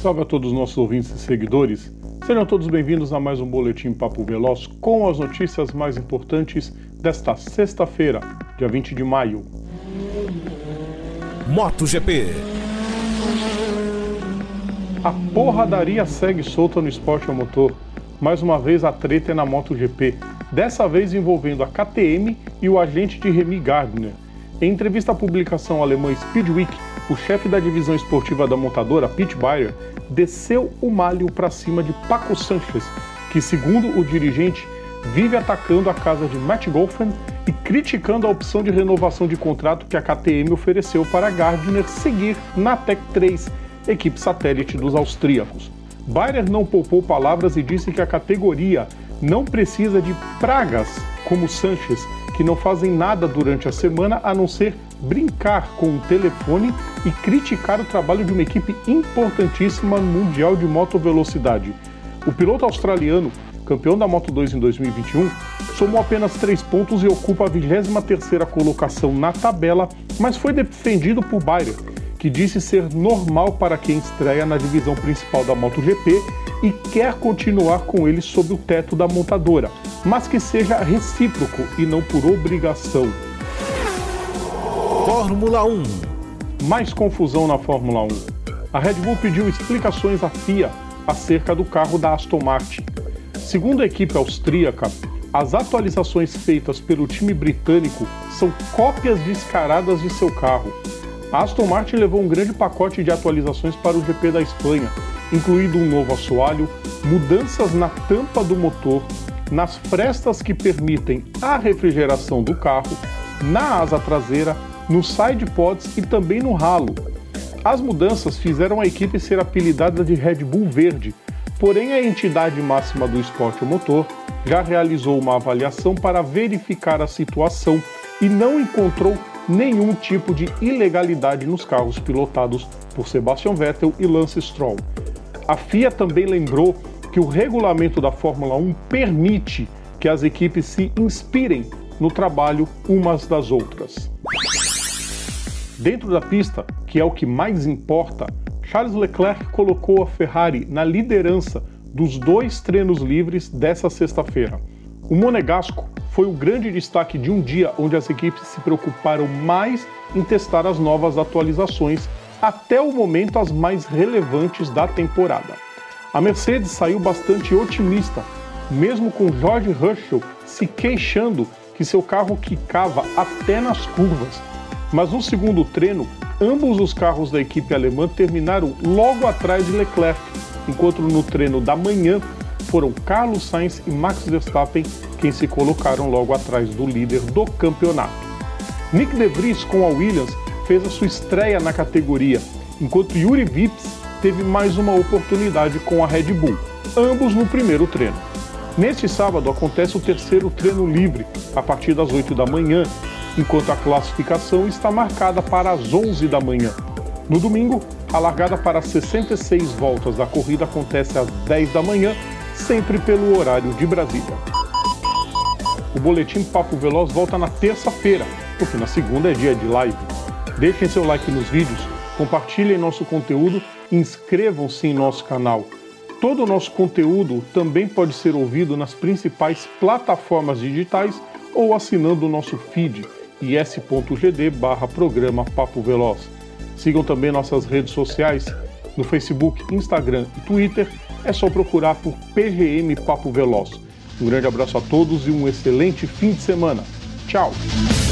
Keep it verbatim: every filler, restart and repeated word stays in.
salve a todos os nossos ouvintes e seguidores. Sejam todos bem-vindos a mais um Boletim Papo Veloz com as notícias mais importantes desta sexta-feira, dia vinte de maio. MotoGP. A porradaria segue solta no esporte a motor. Mais uma vez a treta é na MotoGP, dessa vez envolvendo a K T M e o agente de Remy Gardner. Em entrevista à publicação alemã Speedweek, o chefe da divisão esportiva da montadora, Pete Beirer, desceu o malho para cima de Paco Sanchez, que, segundo o dirigente, vive atacando a casa de Matt Golfan e criticando a opção de renovação de contrato que a K T M ofereceu para Gardner seguir na Tech três, equipe satélite dos austríacos. Beirer não poupou palavras e disse que a categoria não precisa de pragas como Sanchez, que não fazem nada durante a semana a não ser brincar com o telefone e criticar o trabalho de uma equipe importantíssima no Mundial de Motovelocidade. O piloto australiano, campeão da Moto dois em dois mil e vinte e um, somou apenas três pontos e ocupa a vigésima terceira colocação na tabela, mas foi defendido por Beirer, que disse ser normal para quem estreia na divisão principal da MotoGP e quer continuar com ele sob o teto da montadora, mas que seja recíproco e não por obrigação. Fórmula um. Mais confusão na Fórmula um. A Red Bull pediu explicações à F I A acerca do carro da Aston Martin. Segundo a equipe austríaca, as atualizações feitas pelo time britânico são cópias descaradas de seu carro. A Aston Martin levou um grande pacote de atualizações para o G P da Espanha, incluindo um novo assoalho, mudanças na tampa do motor, nas frestas que permitem a refrigeração do carro, na asa traseira, nos side pods e também no ralo. As mudanças fizeram a equipe ser apelidada de Red Bull Verde, porém a entidade máxima do esporte motor já realizou uma avaliação para verificar a situação e não encontrou nenhum tipo de ilegalidade nos carros pilotados por Sebastian Vettel e Lance Stroll. A F I A também lembrou que o regulamento da Fórmula um permite que as equipes se inspirem no trabalho umas das outras. Dentro da pista, que é o que mais importa, Charles Leclerc colocou a Ferrari na liderança dos dois treinos livres dessa sexta-feira. O monegasco foi o grande destaque de um dia onde as equipes se preocuparam mais em testar as novas atualizações, até o momento as mais relevantes da temporada. A Mercedes saiu bastante otimista, mesmo com George Russell se queixando que seu carro quicava até nas curvas. Mas no segundo treino, ambos os carros da equipe alemã terminaram logo atrás de Leclerc, enquanto no treino da manhã foram Carlos Sainz e Max Verstappen quem se colocaram logo atrás do líder do campeonato. Nick De Vries com a Williams fez a sua estreia na categoria, enquanto Yuri Vips teve mais uma oportunidade com a Red Bull, ambos no primeiro treino. Neste sábado acontece o terceiro treino livre, a partir das oito da manhã, enquanto a classificação está marcada para as onze da manhã. No domingo, a largada para as sessenta e seis voltas da corrida acontece às dez da manhã, sempre pelo horário de Brasília. O Boletim Papo Veloz volta na terça-feira, porque na segunda é dia de live. Deixem seu like nos vídeos, compartilhem nosso conteúdo e inscrevam-se em nosso canal. Todo o nosso conteúdo também pode ser ouvido nas principais plataformas digitais ou assinando o nosso feed, is.gd barra programa Papo Veloz. Sigam também nossas redes sociais, no Facebook, Instagram e Twitter, é só procurar por P G M Papo Veloz. Um grande abraço a todos e um excelente fim de semana. Tchau!